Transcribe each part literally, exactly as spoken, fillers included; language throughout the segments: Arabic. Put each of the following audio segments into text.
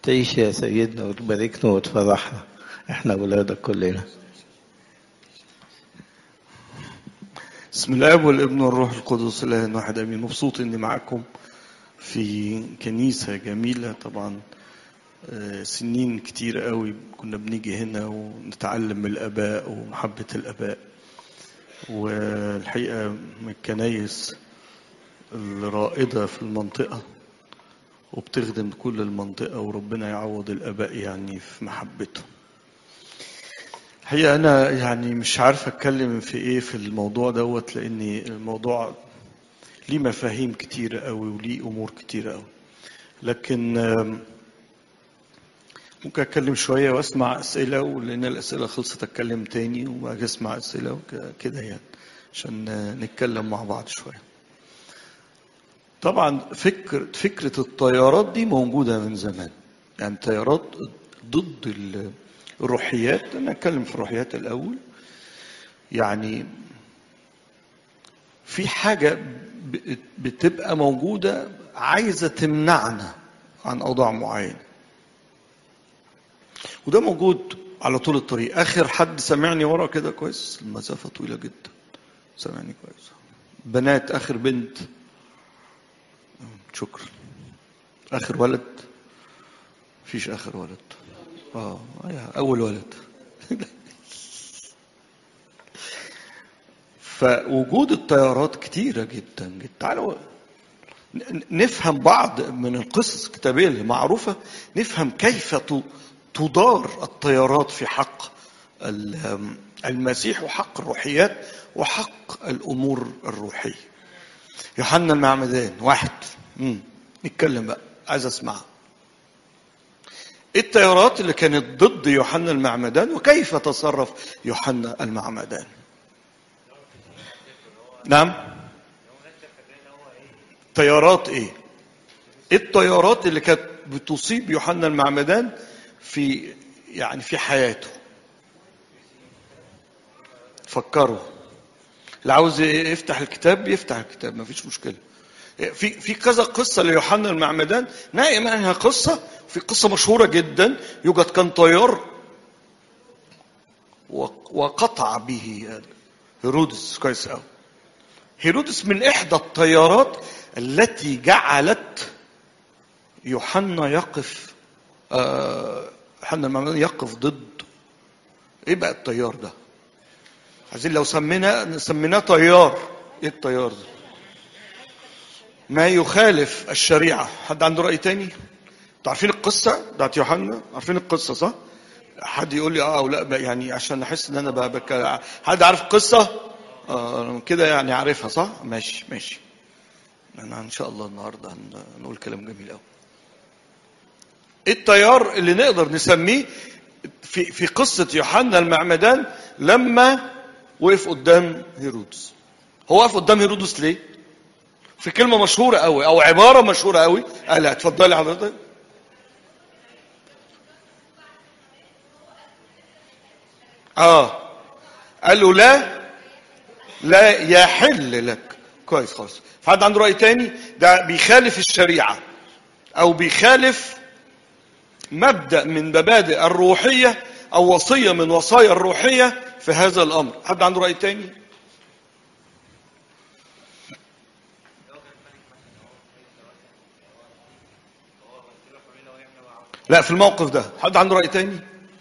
تعيش يا سيدنا وتباركنا وتفرحنا، احنا ولادك كلنا. بسم الله والابن والروح القدس الاله واحد امين. مبسوط اني معاكم في كنيسه جميله. طبعا سنين كتير قوي كنا بنيجي هنا ونتعلم من الاباء ومحبه الاباء، والحقيقه من الكنايس الرائده في المنطقه وبتخدم كل المنطقه، وربنا يعوض الاباء يعني في محبتهم. الحقيقه انا يعني مش عارف اتكلم في ايه في الموضوع دوت، لاني الموضوع ليه مفاهيم كتيره قوي وليه امور كتيره قوي، لكن ممكن اتكلم شويه واسمع اسئله، ولان الاسئله خلصت اتكلم تاني واجي اسمع اسئله وكده يعني عشان نتكلم مع بعض شويه. طبعا فكر فكره الطيارات دي موجوده من زمان، يعني طيارات ضد الروحيات. انا اتكلم في الروحيات الاول. يعني في حاجه بتبقى موجوده عايزه تمنعنا عن اوضاع معينه، وده موجود على طول الطريق. اخر حد سمعني ورا كده كويس؟ المسافه طويله جدا. سمعني كويس بنات؟ اخر بنت؟ شكرا. اخر ولد؟ فيش اخر ولد. اه اول ولد. فوجود الطيارات كتيره جدا جدا. تعالوا نفهم بعض من القصص الكتابيه اللي معروفه، نفهم كيف تدار الطيارات في حق المسيح وحق الروحيات وحق الأمور الروحية. يوحنا المعمدان واحد. مم. نتكلم بقى، عايز أسمع الطيارات اللي كانت ضد يوحنا المعمدان وكيف تصرف يوحنا المعمدان. نعم. طيارات ايه؟ الطيارات اللي كانت بتصيب يوحنا المعمدان في يعني في حياته. فكروا. اللي عاوز يفتح الكتاب يفتح الكتاب، ما فيش مشكله. في في كذا قصه ليوحنا المعمدان، نلاقي منها قصه. في قصه مشهوره جدا، يوجد كان طيار وقطع به هيرودس. كويس قوي. هيرودس من احدى الطيارات التي جعلت يوحنا يقف آه يوحنا المعمدان يقف ضد. ايه بقى الطيار ده؟ عايزين لو سمينا سميناه طيار. ايه الطيار ده؟ ما يخالف الشريعه. حد عنده راي تاني؟ انتوا عارفين القصه بتاعت يوحنا؟ عارفين القصه صح؟ حد يقول لي اه او لا يعني عشان احس ان انا بك... حد عارف القصه؟ آه كده يعني عارفها صح؟ ماشي ماشي. انا ان شاء الله النهارده هنقول كلام جميل قوي. ايه الطيار اللي نقدر نسميه في في قصه يوحنا المعمدان لما وقف قدام هيرودس؟ هو وقف قدام هيرودس ليه؟ في كلمه مشهوره قوي او عباره مشهوره قوي. قال اتفضلي حضرتك. اه قال له لا لا يحل لك. كويس خالص. فحد عنده راي تاني؟ ده بيخالف الشريعه او بيخالف مبدا من مبادئ الروحيه او وصيه من وصايا الروحيه في هذا الامر. حد عنده راي تاني؟ لا في الموقف ده. حد عنده راي تاني؟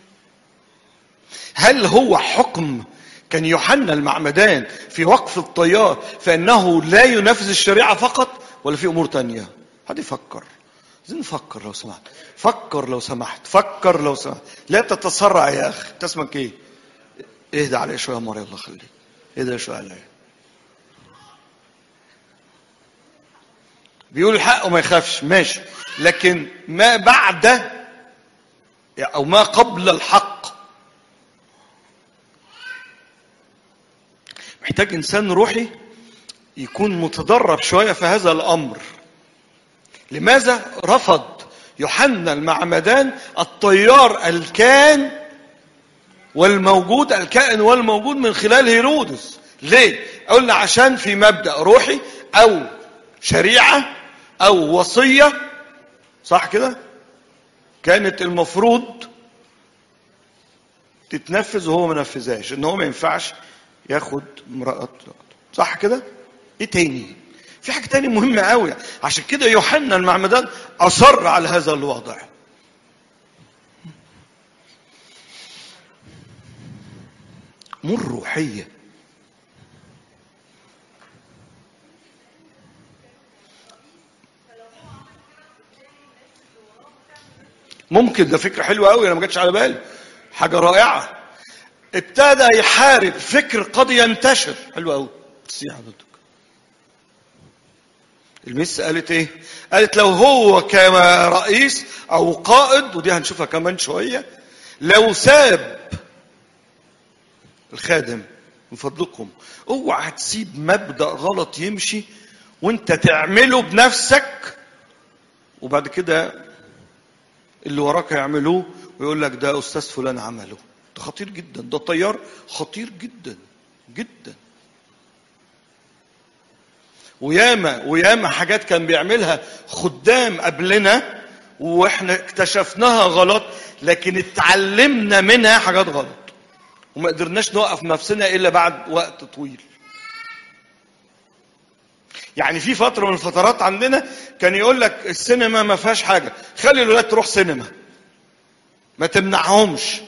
هل هو حكم كان يوحنا المعمدان في وقف الطيار فانه لا ينفذ الشريعه فقط، ولا في امور تانية؟ حد يفكر. عايزين نفكر لو سمحت. فكر لو سمحت. فكر لو سمحت. لا تتسرع يا اخي. انت اسمك ايه؟ اهدى علي شويه يا مريم، الله يخليك. اهدى شويه عليا. بيقول الحق وما يخافش، ماشي. لكن ما بعد او ما قبل الحق محتاج انسان روحي يكون متدرب شويه في هذا الامر. لماذا رفض يوحنا المعمدان الطيار الكائن والموجود الكائن والموجود من خلال هيرودس؟ ليه؟ قلنا عشان في مبدأ روحي او شريعه او وصيه، صح كده؟ كانت المفروض تتنفذ وهو ما نفذهاش، ان هو ما ينفعش ياخد امرأة. صح كده؟ ايه تاني؟ في حاجة تاني مهمة قوي. عشان كده يوحنا المعمدان اصر على هذا الوضع. امور روحية. ممكن، ده فكرة حلوة قوي، انا ما جاتش على بالي، حاجة رائعة. ابتدى يحارب فكر قد ينتشر. حلو قوي. بس يا حضرتك المس قالت ايه؟ قالت لو هو كرئيس او قائد، ودي هنشوفها كمان شوية، لو ساب الخادم من فضلكم اوعى تسيب مبدأ غلط يمشي وانت تعمله بنفسك، وبعد كده اللي وراك يعملوه ويقول لك ده استاذ فلان عمله. ده خطير جدا، ده طيار خطير جدا جدا. وياما وياما حاجات كان بيعملها خدام قبلنا واحنا اكتشفناها غلط، لكن اتعلمنا منها حاجات غلط وما قدرناش نوقف نفسنا الا بعد وقت طويل. يعني في فترة من الفترات عندنا كان يقول لك السينما ما فيهاش حاجة، خلي الولاد تروح سينما، ما تمنعهمش.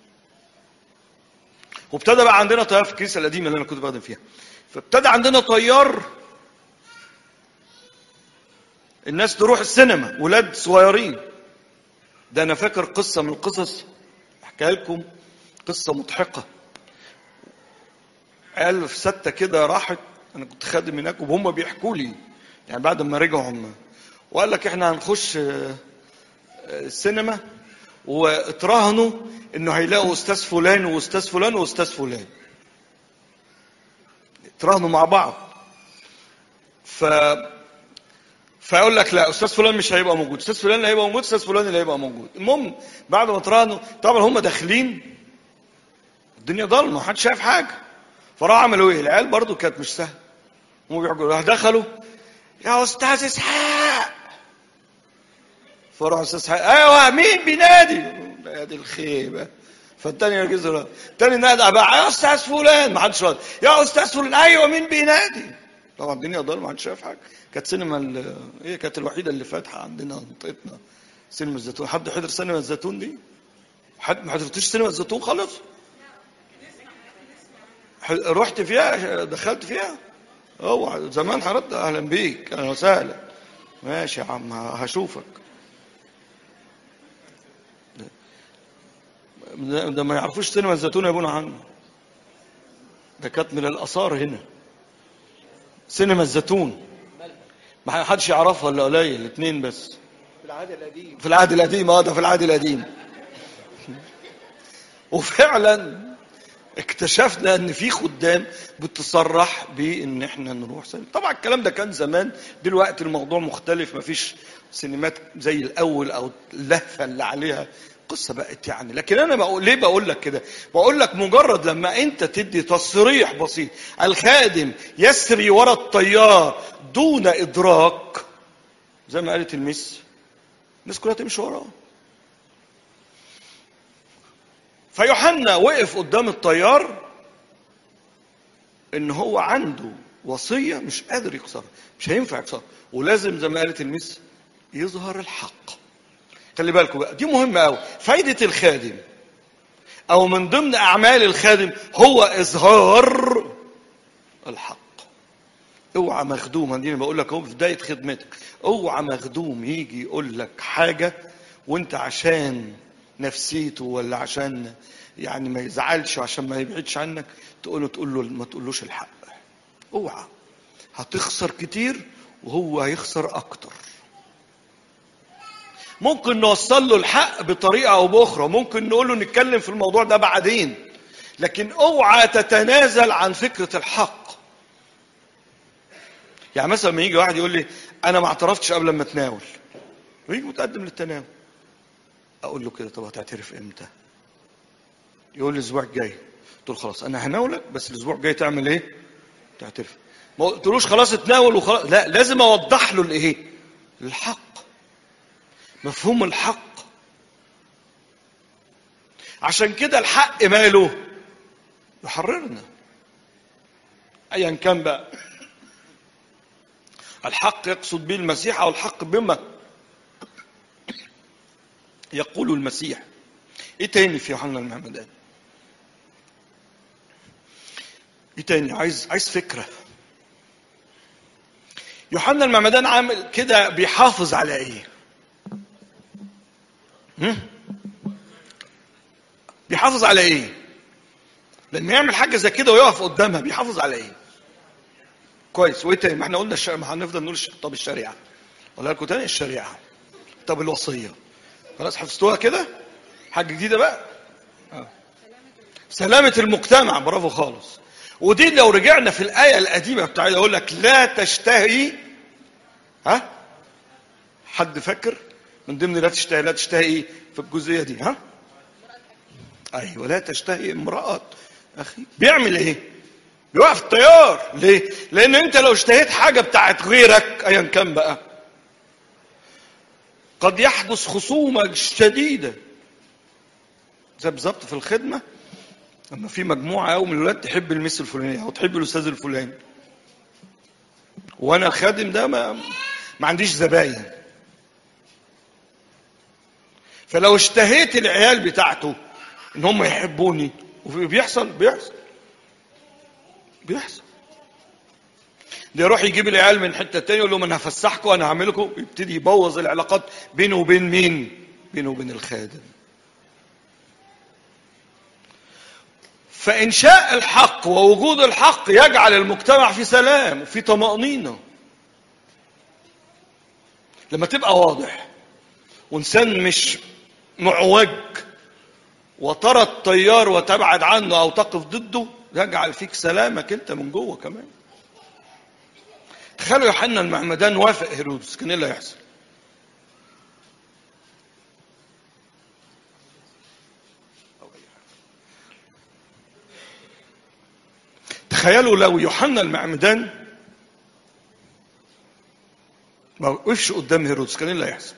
وابتدى بقى عندنا طيار في الكنيسة القديمة اللي انا كنت بخدم فيها، فابتدى عندنا طيار الناس تروح السينما، ولاد صغيرين. ده انا فاكر قصة من القصص احكيها لكم، قصة مضحكة. قال في ستة كده راحت، انا كنت خادم هناك وهم بيحكوا لي يعني بعد ما رجعوا هم، وقال لك احنا هنخش السينما، واتراهنوا انه هيلاقوا استاذ فلان واستاذ فلان واستاذ فلان، اتراهنوا مع بعض. ف فيقول لك لا استاذ فلان مش هيبقى موجود، استاذ فلان اللي هيبقى موجود، استاذ فلان اللي هيبقى موجود. المهم بعد ما اتراهنوا طبعا هم داخلين الدنيا ضلمه محدش شايف حاجه، فراحوا عملوا ايه؟ العيال برضو كانت مش سهله، هم بيحكوا دخلوا يا استاذ اسحاق، فراح استاذ اسحاق ايوه مين بينادي؟ نادي الخيبه. فالتاني يركز له، التاني نادى بقى يا استاذ فلان، ما حدش رد، يا استاذ فلان ايوه مين بينادي؟ طبعا الدنيا ضلمه ما حدش شايف حاجه. كانت سينما هي كانت الوحيده اللي فاتحه عندنا منطقتنا، سينما الزيتون. حد حضر سينما الزيتون دي؟ حد ما حضرتش سينما الزيتون خالص؟ رحت فيها؟ دخلت فيها؟ اوعى زمان حضرت. اهلا بيك، اهلا وسهلا. ماشي يا عم هشوفك. ده ما يعرفوش سينما الزيتون يا ابونا عنه، ده كانت من الاثار هنا سينما الزيتون، ما حدش يعرفها الا قليل، الاثنين بس في العهد القديم. في العهد القديم اه ده في العهد القديم. وفعلا اكتشفنا ان في خدام بتصرح بان احنا نروح سينما. طبعا الكلام ده كان زمان، دلوقتي الموضوع مختلف، مفيش سينمات زي الاول او اللهفه اللي عليها قصه بقت يعني. لكن انا بقول ليه بقول لك كده؟ بقول لك مجرد لما انت تدي تصريح بسيط، الخادم يسري وراء الطيار دون ادراك، زي ما قالت المس، الناس كلها تمشي وراه. فيوحنا وقف قدام الطيار ان هو عنده وصيه مش قادر يكسرها، مش هينفع يكسرها، ولازم زي ما قالت المس يظهر الحق. خلي بالكم بقى، دي مهمه قوي. فايده الخادم او من ضمن اعمال الخادم هو اظهار الحق. اوعى مخدوم، دي بقول لك اهو في بدايه خدمتك، اوعى مخدوم يجي يقول لك حاجه وانت عشان نفسيته ولا عشان يعني ما يزعلش وعشان ما يبعدش عنك تقول له تقول له ما تقولوش الحق. اوعى، هتخسر كتير وهو هيخسر اكتر. ممكن نوصل له الحق بطريقه او باخرى، ممكن نقول له نتكلم في الموضوع ده بعدين، لكن اوعى تتنازل عن فكره الحق. يعني مثلا لما يجي واحد يقول لي انا ما اعترفتش قبل ما اتناول، ويجي متقدم للتناول، اقول له كده طب هتعترف امتى؟ يقول لي الاسبوع الجاي. قلت له خلاص انا هناولك، بس الاسبوع الجاي تعمل ايه؟ تعترف. ما قلتلوش خلاص اتناول وخلاص، لا، لازم اوضح له الايه؟ الحق، مفهوم الحق. عشان كده الحق ماله يحررنا ايا كان بقى. الحق يقصد به المسيح، او الحق بما يقول المسيح. ايه تاني في يوحنا المعمدان؟ ايه تاني؟ عايز عايز فكره. يوحنا المعمدان عامل كده بيحافظ على ايه؟ هم؟ بيحافظ على ايه؟ لما يعمل حاجه زي كده ويقف قدامها بيحافظ على ايه؟ كويس. وايه تاني؟ ما احنا قلنا الشريعه، ما هنفضل نقول طب الشريعه. اقول لكم تاني الشريعه. طب الوصيه. خلاص حفظتوها كده؟ حاجه جديده بقى. آه. سلامه المجتمع. برافو خالص. ودي لو رجعنا في الايه القديمه بتاعتها يقول لك لا تشتهي. ها؟ حد فاكر؟ من ضمن لا تشتهي، لا تشتهي ايه في الجزئيه دي؟ ها؟ ايوه، لا تشتهي امراه اخي. بيعمل ايه؟ بيوقف التيار. ليه؟ لان انت لو اشتهيت حاجه بتاعت غيرك ايا كان بقى قد يحدث خصومه شديده. زي بالظبط في الخدمه لما في مجموعه قوي من الولاد تحب المس الفلانيه او تحب الاستاذ الفلاني، وانا الخادم ده ما ما عنديش زباين، فلو اشتهيت العيال بتاعته ان هم يحبوني، وبيحصل بيحصل بيحصل ده يروح يجيب العيال من حته تانية يقول لهم انا هفسحكم انا هعملكم، يبتدي يبوظ العلاقات بينه وبين مين؟ بينه وبين الخادم. فإنشاء الحق ووجود الحق يجعل المجتمع في سلام وفي طمأنينة. لما تبقى واضح وإنسان مش معوج وترى التيار وتبعد عنه أو تقف ضده، يجعل فيك سلامك أنت من جوه كمان. تخيلوا يوحنا المعمدان وافق هيرودس، كان ايه اللي هيحصل؟ تخيلوا لو يوحنا المعمدان ما وقفش قدام هيرودس، كان ايه اللي هيحصل؟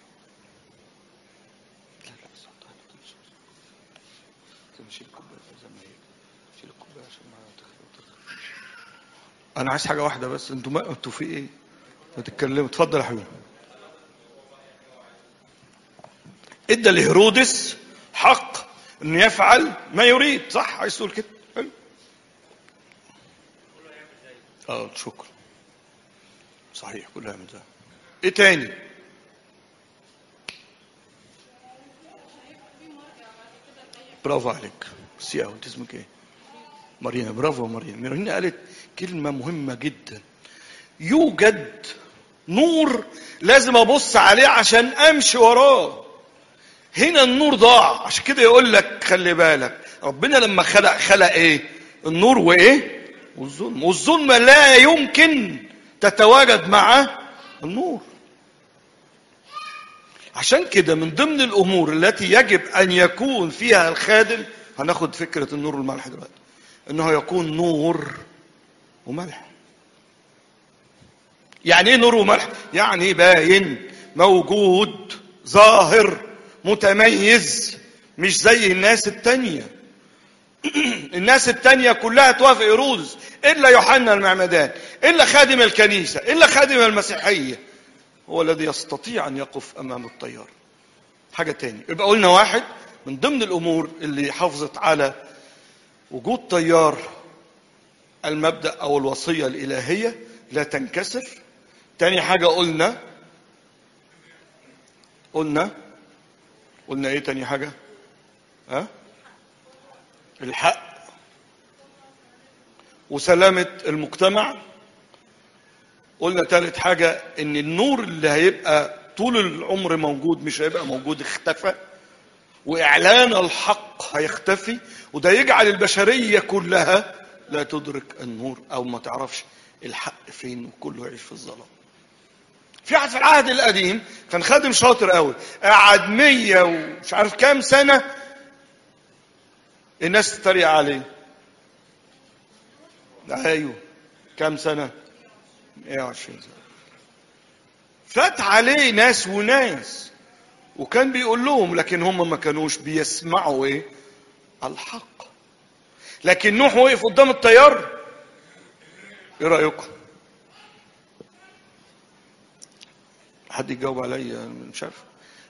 انا عايز حاجه واحده بس. انتوا ما انتوا في ايه؟ بتتكلموا. اتفضل يا حبيبي. ادى لهيرودس حق انه يفعل ما يريد، صح؟ عايز تقول كده؟ حلو. اه شكرا. صحيح كلها من ده. ايه تاني؟ برافو عليك. سي او انت اسمك ايه؟ مارينا. برافو مارينا. مارينا قالت كلمة مهمة جدا. يوجد نور لازم ابص عليه عشان امشي وراه. هنا النور ضاع، عشان كده يقول لك خلي بالك ربنا لما خلق خلق ايه؟ النور وايه؟ والظلم. والظلمة لا يمكن تتواجد مع النور. عشان كده من ضمن الامور التي يجب ان يكون فيها الخادم، هناخد فكرة النور والملح دلوقتي، انه يكون نور وملح. يعني ايه نور وملح؟ يعني باين، موجود، ظاهر، متميز، مش زي الناس التانية. الناس التانية كلها توافق هيرودس الا يوحنا المعمدان، الا خادم الكنيسة، الا خادم المسيحية هو الذي يستطيع ان يقف امام التيار. حاجة تاني، يبقى قلنا واحد من ضمن الامور اللي حافظت على وجود تيار المبدأ او الوصية الالهية لا تنكسر. تاني حاجة قلنا قلنا قلنا ايه تاني حاجة؟ ها؟ الحق وسلامة المجتمع. قلنا تالت حاجة ان النور اللي هيبقى طول العمر موجود مش هيبقى موجود، اختفى، واعلان الحق هيختفي، وده يجعل البشرية كلها لا تدرك النور او ما تعرفش الحق فين، وكله يعيش في الظلام. في واحد في العهد القديم كان خادم شاطر قوي، قعد مية ومش عارف كام سنة الناس تتريق عليه. ايوه كام سنة؟ مئة وعشرين سنة. فات عليه ناس وناس وكان بيقول لهم، لكن هم ما كانوش بيسمعوا ايه؟ الحق. لكن نوح وقف قدام التيار. ايه رايكم؟ حد يجاوب عليا؟ مش عارف.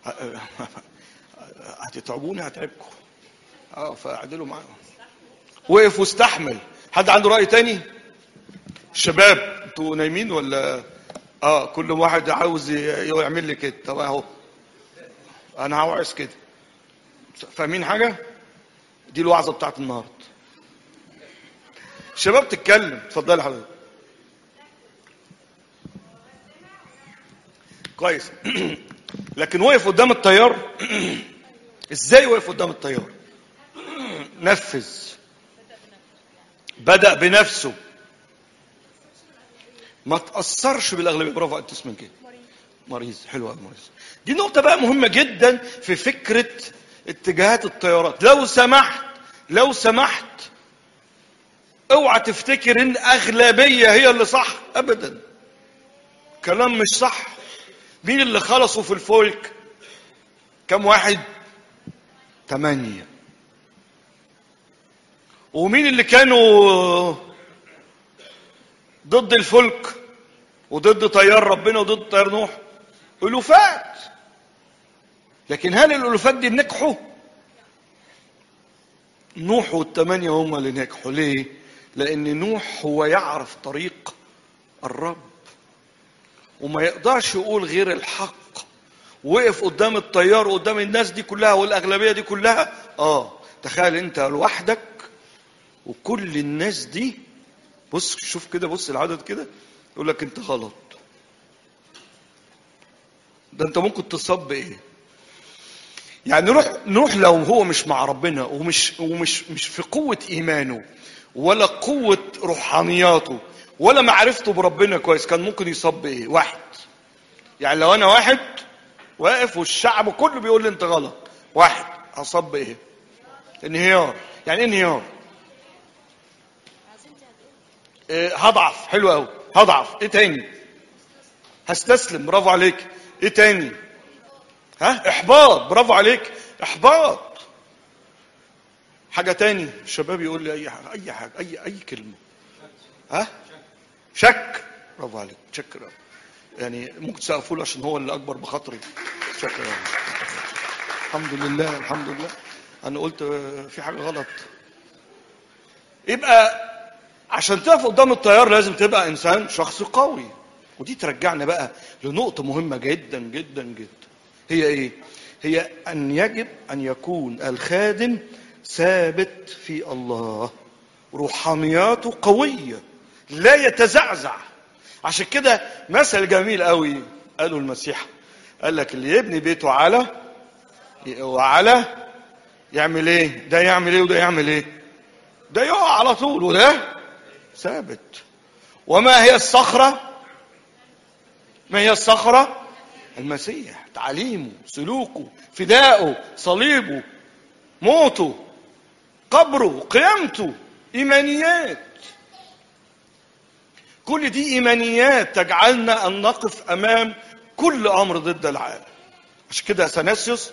هتتعبوني هتعبكم. اه فاعدلوا معاهم. وقف واستحمل. حد عنده راي تاني؟ الشباب انتوا نايمين ولا؟ اه كل واحد عاوز يعمل لي كده. طب اهو انا هوعظ كده. فاهمين حاجه؟ دي الوعظه بتاعت النهارده. الشباب تتكلم. اتفضلي حضرتك. كويس. لكن وقف قدام التيار. ازاي وقف قدام التيار؟ نفذ. بدأ بنفسه. ما تأثرش بالأغلبية. برافو أنت اسمك كده. مريض. حلو قوي مريض. دي نقطة بقى مهمة جدا في فكرة اتجاهات التيارات. لو سمحت لو سمحت اوعى تفتكر ان أغلبية هي اللي صح. أبدا. كلام مش صح. مين اللي خلصوا في الفلك؟ كم واحد؟ ثمانية. ومين اللي كانوا ضد الفلك وضد تيار ربنا وضد تيار نوح؟ ألوفات. لكن هل الألوفات دي نجحوا؟ نوح والثمانية هم اللي نجحوا. ليه؟ لأن نوح هو يعرف طريق الرب وما يقدرش يقول غير الحق. وقف قدام التيار قدام الناس دي كلها والأغلبية دي كلها. آه تخيل أنت لوحدك وكل الناس دي. بص شوف كده. بص العدد كده. يقول لك أنت غلط. ده أنت ممكن تصاب بإيه؟ يعني نروح نروح لو هو مش مع ربنا ومش ومش مش في قوة إيمانه ولا قوة روحانياته ولا معرفته بربنا كويس، كان ممكن يصاب بإيه؟ واحد. يعني لو أنا واحد واقف والشعب كله بيقول لي أنت غلط، واحد هصاب بإيه؟ انهيار. يعني انهيار. إيه هضعف. حلو قوي. هضعف. ايه تاني؟ هستسلم. برافو عليك. ايه تاني؟ ها احباط. برافو عليك. احباط. حاجة تاني. الشباب يقول لي اي حاجة اي حاجة اي اي كلمة. ها شك. برافو عليك. شك. يعني ممكن تسقفوا له عشان هو اللي اكبر بخاطري. شك. الحمد لله الحمد لله. انا قلت في حاجة غلط. يبقى عشان تقف قدام التيار لازم تبقى انسان شخص قوي. ودي ترجعنا بقى لنقطة مهمة جدا جدا جدا. هي ايه؟ هي ان يجب ان يكون الخادم ثابت في الله. روحانياته قوية لا يتزعزع. عشان كده مثل جميل قوي قالوا المسيح. قال لك اللي يبني بيته على وعلى يعمل ايه؟ ده يعمل ايه وده يعمل ايه؟ ده يقع على طول وده ثابت. وما هي الصخرة؟ ما هي الصخرة؟ المسيح. تعليمه، سلوكه، فدائه، صليبه، موته، قبره، قيامته. إيمانيات. كل دي إيمانيات تجعلنا أن نقف أمام كل أمر ضد العالم. عشان كده أثناسيوس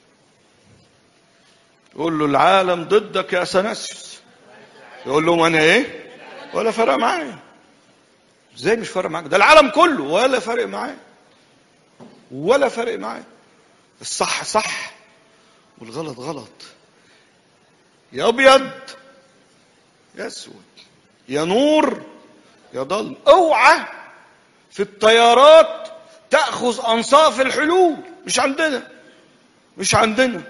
يقول له العالم ضدك يا أثناسيوس. يقول له أنا إيه؟ ولا فرق معايا. ازاي مش فارق معاك؟ ده العالم كله ولا فارق معاه. ولا فارق معاه. الصح صح والغلط غلط. يا ابيض يا اسود، يا نور يا ضل. اوعى في التيارات تاخذ انصاف الحلول. مش عندنا مش عندنا.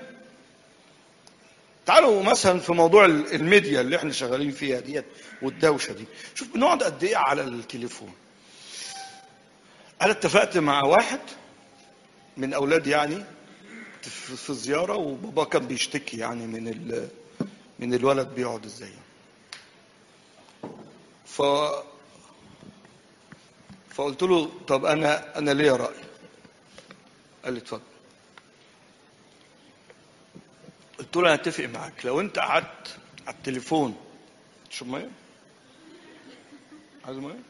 تعالوا مثلا في موضوع الميديا اللي احنا شغالين فيها ديت والدوشه دي. شوف بنقعد قد ايه على التليفون. انا اتفقت مع واحد من اولادي يعني في زياره، وبابا كان بيشتكي يعني من ال من الولد بيقعد ازاي. ف فقلت له طب انا انا ليا راي. قال لي اتفضل. قلت له انا اتفق معاك لو انت قعدت على التليفون. شو ميه؟ عايز ميه؟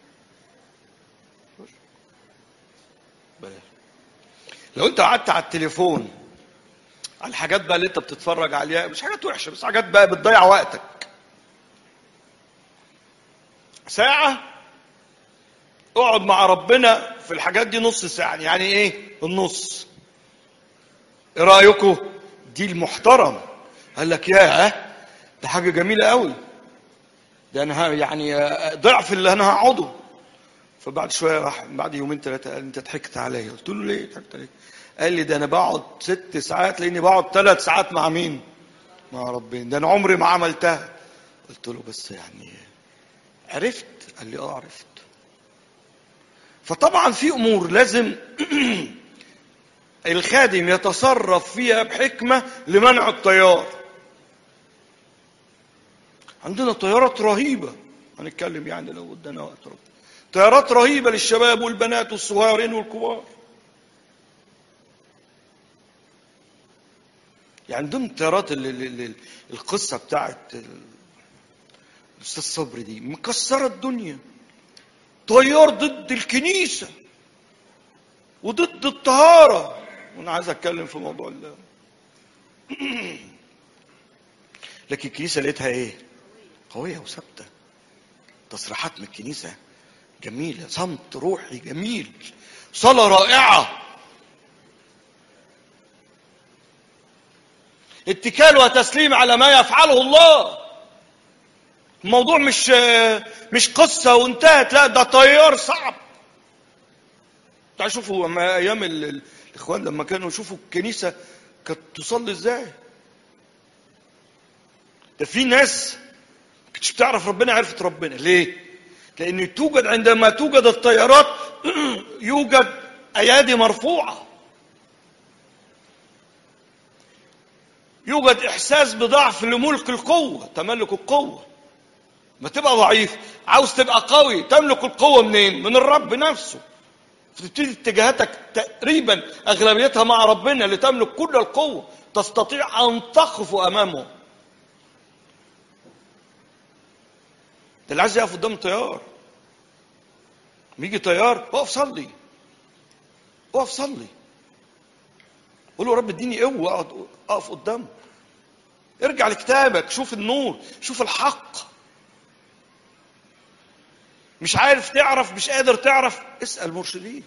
بلاش. لو انت قعدت على التليفون على الحاجات بقى اللي انت بتتفرج عليها، مش حاجات وحشه بس حاجات بقى بتضيع وقتك. ساعه اقعد مع ربنا في الحاجات دي نص ساعه. يعني ايه النص؟ ايه رايكم؟ دي المحترم. قال لك ياه ده حاجه جميله قوي، ده انا يعني ضعف اللي انا هقعده. فبعد شويه راح بعد يومين ثلاثه قال انت ضحكت عليا. قلت له ليه ضحكت عليك؟ قال لي ده انا بقعد ست ساعات لاني بقعد ثلاث ساعات مع مين؟ مع ربنا. ده انا عمري ما عملتها. قلت له بس يعني عرفت؟ قال لي اه عرفت. فطبعا في امور لازم الخادم يتصرف فيها بحكمه لمنع التيار. عندنا طيارات رهيبه هنتكلم يعني لو قدامنا وقت رهيب. طيارات رهيبه للشباب والبنات والصغيرين والكبار. يعني ضمن الطيارات القصه بتاعت الاستاذ صبري دي مكسره الدنيا. طيار ضد الكنيسه وضد الطهاره. وانا عايز اتكلم في موضوع الله. لكن الكنيسه لقيتها ايه؟ قويه وثابته. تصريحات من الكنيسه جميله، صمت روحي جميل، صلاه رائعه، اتكال وتسليم على ما يفعله الله. الموضوع مش مش قصه وانتهت، لا ده طيار صعب. تعالوا شوفوا ما ايام الاخوان لما كانوا يشوفوا الكنيسه كانت تصلي ازاي. ده في ناس ما كانتش بتعرف ربنا عرفت ربنا. ليه؟ لان توجد عندما توجد الطيارات يوجد ايادي مرفوعه، يوجد احساس بضعف لملك القوه، تملك القوه. ما تبقى ضعيف عاوز تبقى قوي، تملك القوه منين؟ من الرب نفسه. فتبتدي اتجاهاتك تقريبا اغلبيتها مع ربنا لتملك كل القوه، تستطيع ان تقف امامه. ده اللي عايز يقف قدام طيار. بيجي طيار اقف صلي، اقف صلي، قول له رب اديني قوه اقعد اقف قدامه. ارجع لكتابك، شوف النور، شوف الحق. مش عارف تعرف، مش قادر تعرف، اسال مرشديك.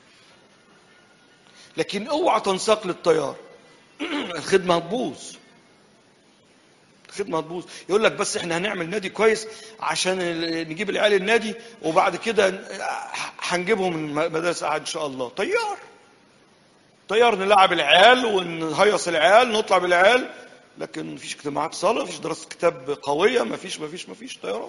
لكن اوعى تنساق للطيار. الخدمه هتبوظ، الخدمه هتبوظ. يقول لك بس احنا هنعمل نادي كويس عشان نجيب العيال النادي وبعد كده هنجيبهم من مدارس ان شاء الله. طيار طيار نلعب العيال ونهيص العيال نطلع بالعيال، لكن مفيش اجتماعات صلاه، مفيش دراسه كتاب قويه، مفيش مفيش مفيش طيارات.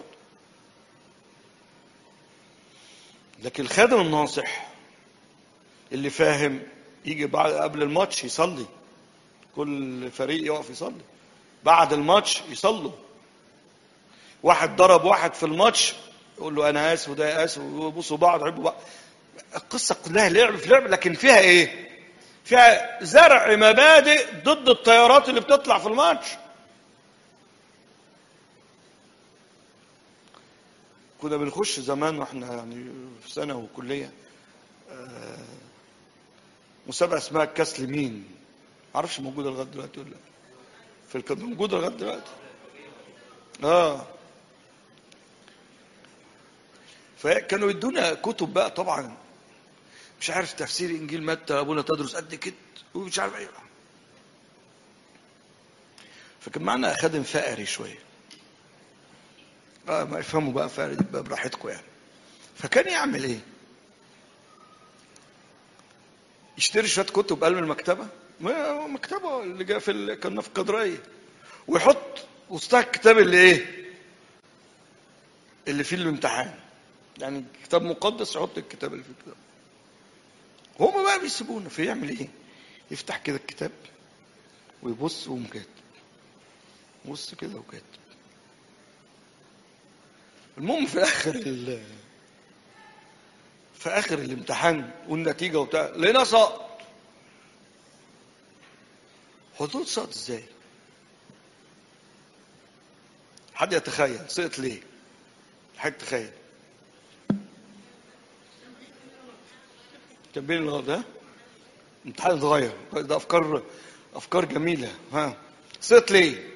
لكن الخادم الناصح اللي فاهم يجي بعد قبل الماتش يصلي، كل فريق يقف يصلي. بعد الماتش يصلوا. واحد ضرب واحد في الماتش يقول له انا اسف وده اسف، ويبوسوا بعض يحبوا بعض. القصه كلها لعب في لعب، لكن فيها ايه؟ فيها زرع مبادئ ضد الطيارات اللي بتطلع في الماتش. كنا بنخش زمان واحنا يعني في ثانوي وكليه مسابقه اسمها الكاس لمين، معرفش موجوده لغايه دلوقتي ولا لا. في الكتاب موجوده لغايه دلوقتي. اه فكانوا يدونا كتب بقى طبعا، مش عارف تفسير انجيل متى ابونا تدرس قد كده ومش عارف ايه. فكان معنا خادم فقري شويه، اه ما يفهموا بقى فقري بقى براحتكم يعني. فكان يعمل ايه؟ يشتري شويه كتب قلم المكتبه، مكتبه اللي جاء في ال... كنا في القدريه، ويحط وسطها الكتاب اللي ايه؟ اللي فيه الامتحان. يعني كتاب مقدس يحط الكتاب اللي فيه الكتاب. هما بقى بيسيبونا، فيعمل ايه؟ يفتح كده الكتاب ويبص ويقوم كاتب، بص كده وكاتب. المهم في اخر ال... في اخر الامتحان والنتيجه وبتاع لقيناه سقط. حدود سقط ازاي؟ حد يتخيل سقط ليه؟ حد تخيل؟ كان بين الغلط ده امتحان اتغير. ده افكار افكار جميله. ها سقط ليه؟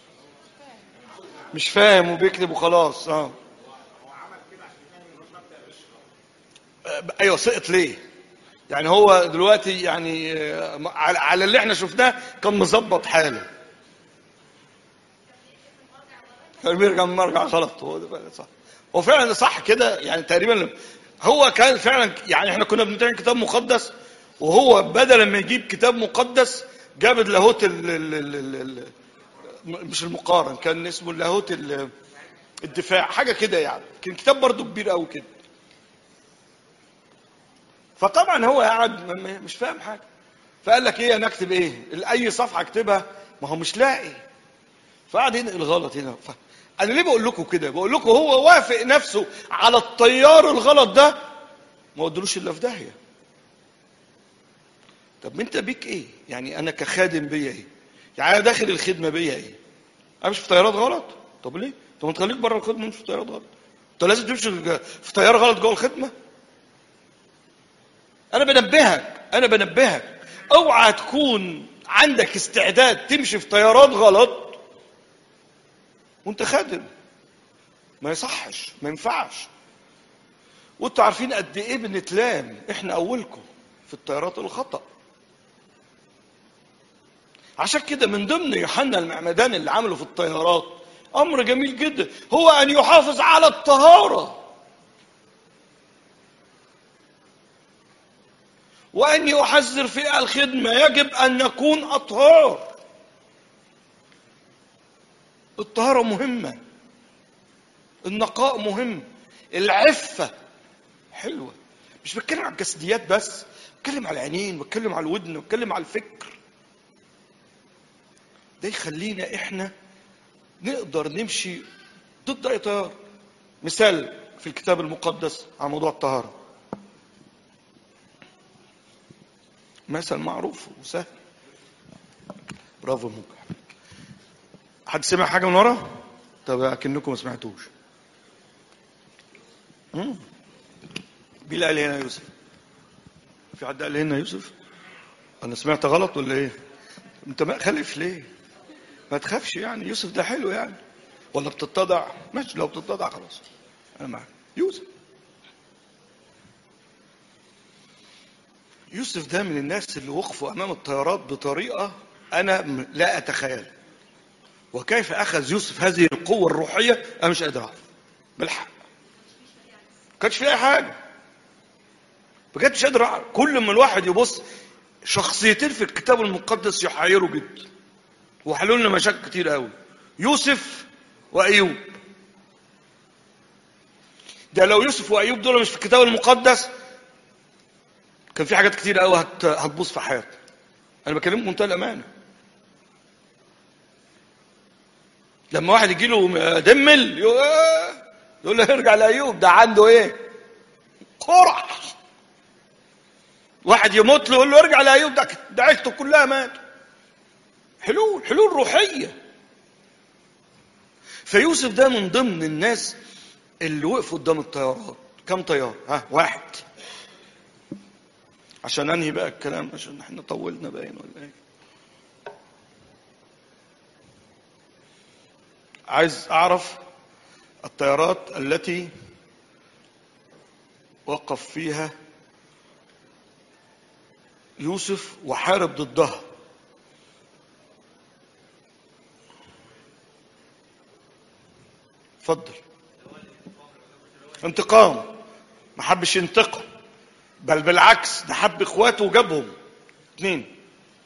مش فاهم وبيكتب وخلاص. اه ايوه سقط ليه؟ يعني هو دلوقتي يعني على اللي احنا شفناه كان مظبط حاله، كان بيرجع من مرجع غلط. هو ده صح، هو فعلا صح كده يعني تقريبا. هو كان فعلا يعني احنا كنا بنتكلم كتاب مقدس، وهو بدل ما يجيب كتاب مقدس جاب اللاهوت ال ال ال ال مش المقارن، كان اسمه اللاهوت الدفاع حاجه كده يعني، كان كتاب برضو كبير قوي كده. فطبعا هو قاعد مش فاهم حاجه، فقال لك ايه انا اكتب ايه؟ اي صفحه اكتبها، ما هو مش لاقي، فقعد ينقل غلط هنا. ف... انا ليه بقول لكم كده؟ بقول لكم هو وافق نفسه على التيار الغلط ده، ما ودلوش الا في داهيه. طب انت بيك ايه؟ يعني انا كخادم بيا ايه؟ يعني انا داخل الخدمه بيا ايه؟ انا مش في تيارات غلط. طب ليه؟ طب ما تخليك بره الخدمه مش في تيارات غلط. انت لازم تمشي في تيار غلط جوه الخدمه؟ انا بنبهك انا بنبهك اوعى تكون عندك استعداد تمشي في تيارات غلط وانت خادم. ما يصحش، ما ينفعش. وانتوا عارفين قد ايه بنتلام احنا اولكم في التيارات الخطأ. عشان كده من ضمن يوحنا المعمداني اللي عمله في الطيارات امر جميل جدا، هو ان يحافظ على الطهارة وان يحذر في الخدمة يجب ان نكون اطهار. الطهارة مهمة، النقاء مهم، العفة حلوة. مش بتكلم عن الجسديات بس، بتكلم على العينين، بتكلم على الودن، بتكلم على الفكر. ده يخلينا احنا نقدر نمشي ضد اي تيار. مثال في الكتاب المقدس عن موضوع الطهارة، مثل معروف وسهل. برافو ممكن. حد سمع حاجة من ورا؟ طب اكنكم ما سمعتوش. مين اللي قال هنا يوسف؟ في حد قال هنا يوسف؟ انا سمعت غلط ولا ايه؟ انت ما خالف ليه؟ ما تخافش يعني، يوسف ده حلو يعني. ولا بتتضع؟ ماشي لو بتتضع خلاص انا معاك. يوسف يوسف ده من الناس اللي وقفوا امام التيارات بطريقه انا لا اتخيل. وكيف اخذ يوسف هذه القوه الروحيه انا مش قادر اعرف بالحق. ما كانش في اي حاجه، بجد مش قادر اعرف. كل ما الواحد يبص شخصيتين في الكتاب المقدس يحيروا جدا وحلوا لنا مشاكل كتير قوي، يوسف وايوب. ده لو يوسف وايوب دول مش في الكتاب المقدس كان في حاجات كتير قوي هتبوظ في حياتنا. انا بكلمكم بمنتهى الامانه. لما واحد يجي له دمل يقول له ارجع لايوب، ده عنده ايه؟ قرح. واحد يموت له يقول له ارجع لايوب، ده ده عيلته كلها ماتوا. حلول حلول روحيه. فيوسف ده من ضمن الناس اللي وقفوا قدام الطيارات. كم طيار؟ ها واحد. عشان انهي بقى الكلام عشان احنا طولنا باين ولا ايه؟ عايز اعرف الطيارات التي وقف فيها يوسف وحارب ضدها. اتفضل. انتقام، ما حبش ينتقم، بل بالعكس ده حب اخواته وجابهم اثنين.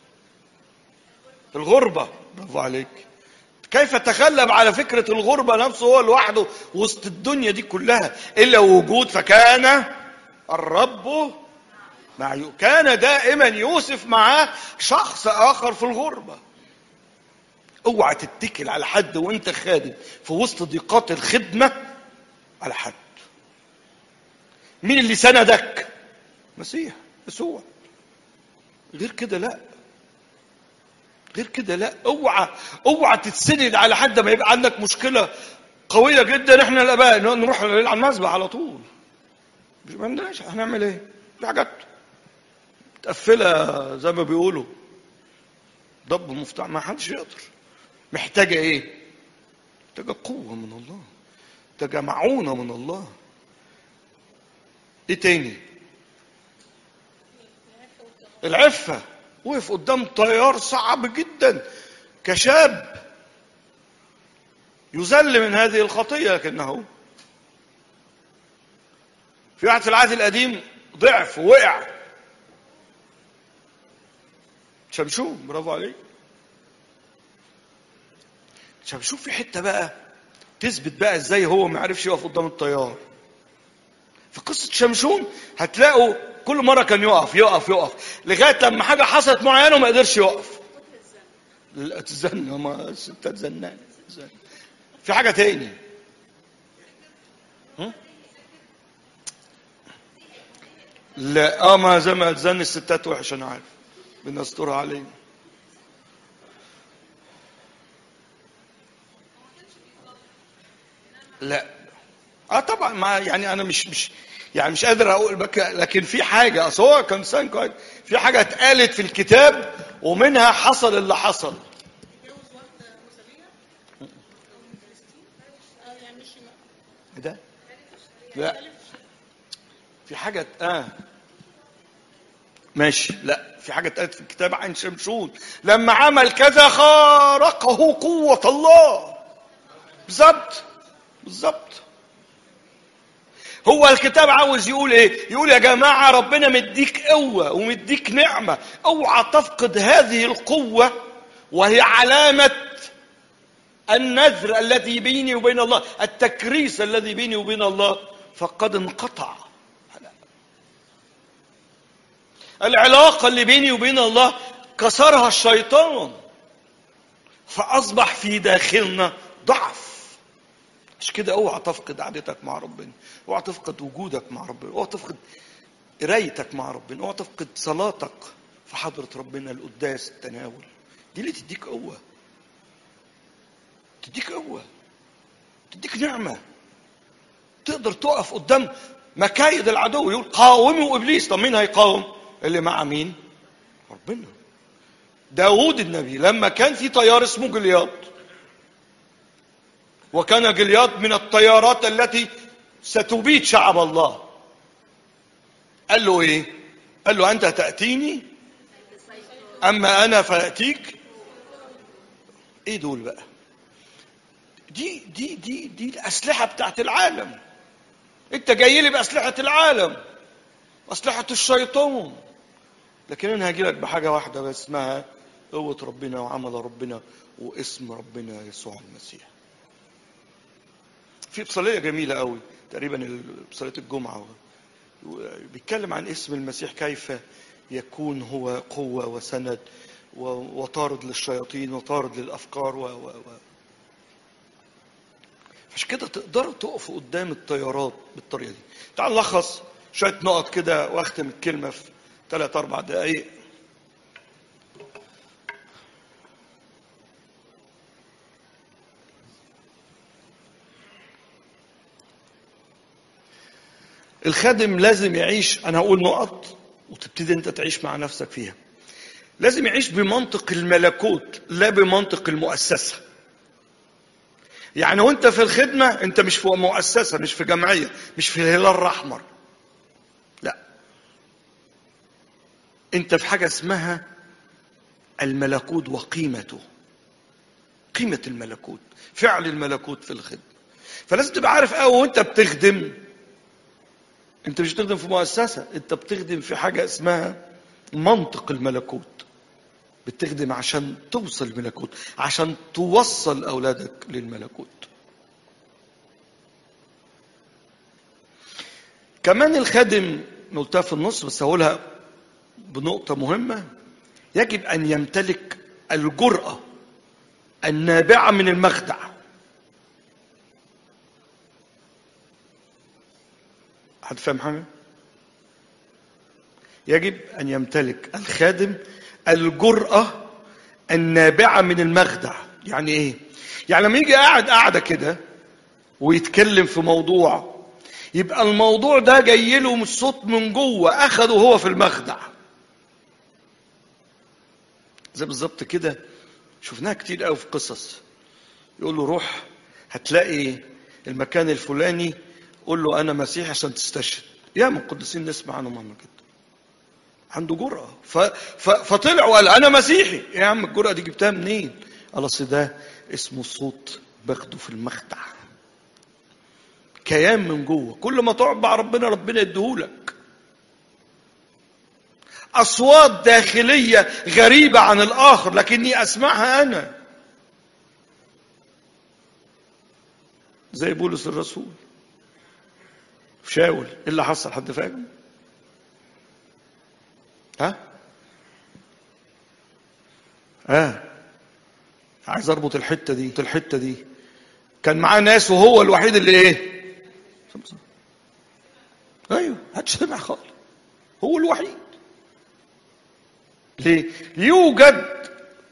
الغربة، برافو عليك. كيف تغلب على فكرة الغربة نفسه هو لوحده وسط الدنيا دي كلها؟ إلا وجود فكان الرب مع يوسف. كان دائما يوسف معاه شخص آخر في الغربة. اوعى تتكل على حد وانت خادم في وسط ضيقات الخدمة على حد. مين اللي سندك؟ مسيح يسوع. غير كده لا، غير كده لا. اوعى اوعى تتسند على حد. ما يبقى عندك مشكله قويه جدا احنا الاباء نروح على المذبح على طول. مش ما عندناش، هنعمل ايه؟ في حاجات متقفله زي ما بيقولوا ضب مفتاح ما حدش يقدر. محتاجة ايه؟ محتاجة قوة من الله، محتاجة معونة من الله. ايه تاني؟ العفة. وقف قدام تيار صعب جدا كشاب يذل من هذه الخطية، لكنه في واحد في العهد القديم ضعف ووقع، شمشون، برافو عليك. شمشون في حتة بقى تثبت بقى ازاي هو ما عرفش يقف قدام التيار. في قصة شمشون هتلاقوا كل مرة كان يقف يقف يقف لغاية لما حاجة حصلت معينة وما قدرش يقف. تزن هما الستات زنان. في حاجة تاني؟ لا اه ما زي ما تزن الستات وحش، انا عارف، بنسترها علينا. لا اه طبعا، ما يعني انا مش مش يعني مش قادر اقول بك، لكن في حاجه، اصل هو كان انسان كويس، في حاجه اتقالت في الكتاب ومنها حصل اللي حصل. ده لا في حاجه اه ماشي، لا في حاجه اتقالت في الكتاب عن شمشون لما عمل كذا خارقه قوه الله. بالظبط بالظبط. هو الكتاب عاوز يقول ايه؟ يقول يا جماعة ربنا مديك قوة ومديك نعمة، اوعى تفقد هذه القوة، وهي علامة النذر الذي بيني وبين الله، التكريس الذي بيني وبين الله، فقد انقطع. العلاقة اللي بيني وبين الله كسرها الشيطان، فأصبح في داخلنا ضعف. مش كده؟ اوعى تفقد قعدتك مع ربنا، اوعى تفقد وجودك مع ربنا، اوعى تفقد قرايتك مع ربنا، اوعى تفقد صلاتك في حضرة ربنا، القداس، التناول. دي اللي تديك قوة، تديك قوة، تديك نعمة، تقدر تقف قدام مكايد العدو. يقول قاوموا ابليس. طب مين هيقاوم؟ اللي مع مين؟ ربنا. داود النبي لما كان في طيار اسمه جلياد، وكان جلياد من الطيارات التي ستبيد شعب الله، قال له ايه؟ قال له انت تأتيني اما انا فأتيك. ايه دول بقى؟ دي دي دي دي الاسلحة بتاعت العالم. انت جاي لي باسلحة العالم، اسلحة الشيطان، لكن انا هاجي لك بحاجة واحدة بس، اسمها قوة ربنا وعمل ربنا واسم ربنا يسوع المسيح. في بصلية جميلة قوي تقريبا بصلية الجمعة، بيتكلم عن اسم المسيح كيف يكون هو قوة وسند وطارد للشياطين وطارد للأفكار و و و فعشان كده تقدروا تقفوا قدام التيارات بالطريقة دي. تعال نلخص شوية نقط كده واختم الكلمة في ثلاث أربع دقايق. الخادم لازم يعيش، أنا هقول نقط وتبتدي أنت تعيش مع نفسك فيها. لازم يعيش بمنطق الملكوت لا بمنطق المؤسسة. يعني وانت في الخدمة انت مش في مؤسسة، مش في جمعية، مش في الهلال الأحمر، لا، انت في حاجة اسمها الملكوت وقيمته، قيمة الملكوت، فعل الملكوت في الخدمة. فلازم تبقى عارف قوي وانت بتخدم، انت مش بتخدم في مؤسسة، انت بتخدم في حاجة اسمها منطق الملكوت. بتخدم عشان توصل الملكوت، عشان توصل أولادك للملكوت. كمان الخادم نقولتها في النص بس هقولها بنقطة مهمة، يجب أن يمتلك الجرأة النابعة من المخدع. حد فاهم حاجة؟ يجب أن يمتلك الخادم الجرأة النابعة من المخدع. يعني ايه؟ يعني لما يجي قاعد قاعدة كده ويتكلم في موضوع، يبقى الموضوع ده جاي له من الصوت من جوه، اخده هو في المخدع. زي بالظبط كده، شفناها كتير قوي في قصص. يقول له روح هتلاقي المكان الفلاني، قول له انا مسيحي عشان تستشهد. يا من القديسين نسمع عنهم عمل كده، عنده جرأة. ف... ف... فطلع وقال انا مسيحي. يا عم الجرأة دي جبتها منين؟ قال اصل ده اسمه صوت باخده في المخدع، كيان من جوه، كل ما تقعد مع ربنا ربنا يديهولك. اصوات داخليه غريبه عن الاخر لكني اسمعها انا، زي بولس الرسول شاول. ايه اللي حصل؟ حد فاهم؟ ها ها عايز اربط الحته دي الحته دي. كان معاه ناس وهو الوحيد اللي ايه؟ ايوه هتسمع خالص، هو الوحيد. ليه؟ يوجد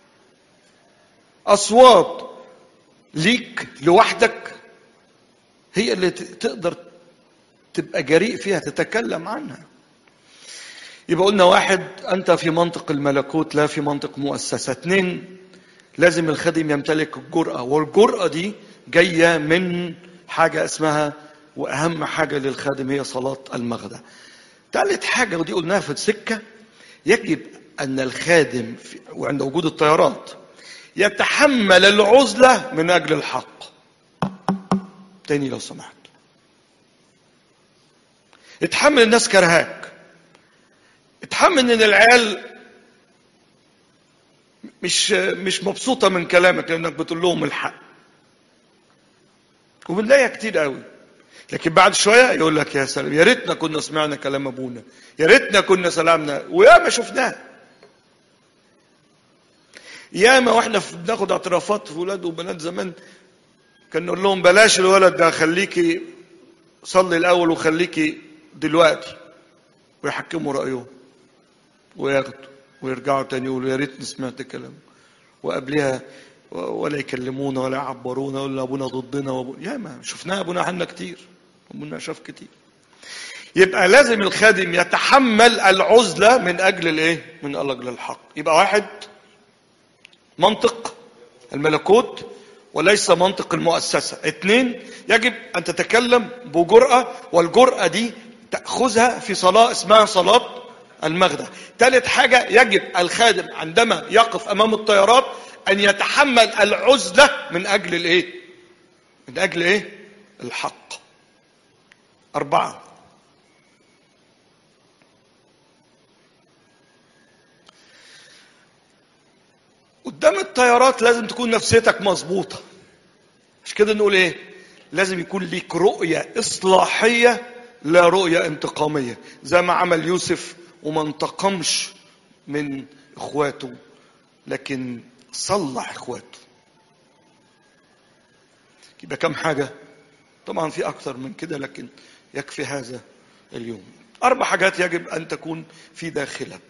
اصوات ليك لوحدك هي اللي تقدر تبقى جريء فيها، تتكلم عنها. يبقى قلنا واحد، انت في منطق الملكوت لا في منطق مؤسسة. اثنين، لازم الخادم يمتلك الجرأة، والجرأة دي جاية من حاجة اسمها، واهم حاجة للخادم هي صلاة المغدى. ثالث حاجة ودي قلناها في السكة، يجب ان الخادم وعند وجود التيارات يتحمل العزلة من اجل الحق. تاني لو سمحت، اتحمل الناس كرهاك، اتحمل ان العيال مش مش مبسوطة من كلامك لانك بتقول لهم الحق. وبنلاقيها كتير قوي، لكن بعد شوية يقول لك يا سلام، يا ريتنا كنا سمعنا كلام ابونا، يا ريتنا كنا سلامنا. ويا ما شفناها ياما واحنا بناخد اعترافات في ولاد وبنات زمان، كان نقول لهم بلاش الولد ده، خليكي صلي الاول وخليكي دلوقتي، ويحكموا رايهم وياخدوا ويرجعوا تاني يقولوا يا ريتني سمعت كلام. وقبلها ولا يكلمونا ولا يعبرونا ولا ابونا ضدنا وابونا. ياما شفناها ابونا حنا كتير، ابونا شاف كتير. يبقى لازم الخادم يتحمل العزله من اجل الايه؟ من اجل الحق. يبقى واحد، منطق الملكوت وليس منطق المؤسسة. اثنين، يجب أن تتكلم بجرأة، والجرأة دي تأخذها في صلاة اسمها صلاة المغدى. ثالث حاجة، يجب الخادم عندما يقف أمام التيارات أن يتحمل العزلة من أجل الإيه؟ من أجل إيه؟ الحق. أربعة، قدام التيارات لازم تكون نفسيتك مظبوطة. مش كده نقول ايه؟ لازم يكون ليك رؤية إصلاحية لا رؤية انتقامية، زي ما عمل يوسف وما انتقمش من اخواته لكن صلح اخواته. يبقى كم حاجة؟ طبعا في اكتر من كده لكن يكفي هذا اليوم. اربع حاجات يجب ان تكون في داخلك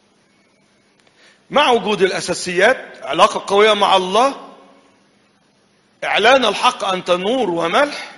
مع وجود الأساسيات: علاقة قوية مع الله، إعلان الحق أنت نور وملح،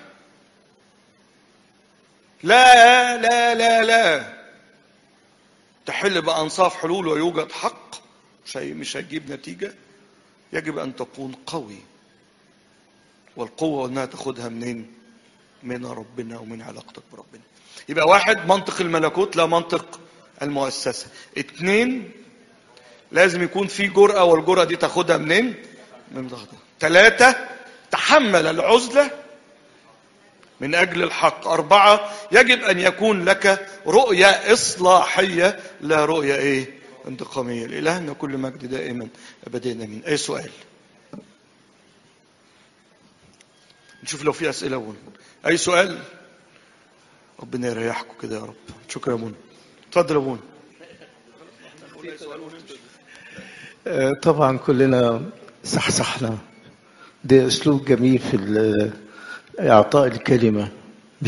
لا لا لا لا تحل بأنصاف حلول ويوجد حق، شيء مش هيجيب نتيجة. يجب أن تكون قوي، والقوة أنها تاخدها منين؟ من ربنا ومن علاقتك بربنا. يبقى واحد، منطق الملكوت لا منطق المؤسسة. اثنين، لازم يكون في جرأة، والجرأة دي تاخدها منين؟ من ضغطها. ثلاثة، تحمل العزلة من أجل الحق. أربعة، يجب أن يكون لك رؤية إصلاحية لا رؤية إيه؟ انتقامية. لإلهنا كل مجد دائما أبدين آمين. أي سؤال؟ نشوف لو في أسئلة هون. أي سؤال؟ ربنا يريحكم كده يا رب. شكرا يا ابونا. اتفضل يا ابونا. طبعا كلنا صحصحنا. ده اسلوب جميل في اعطاء الكلمه.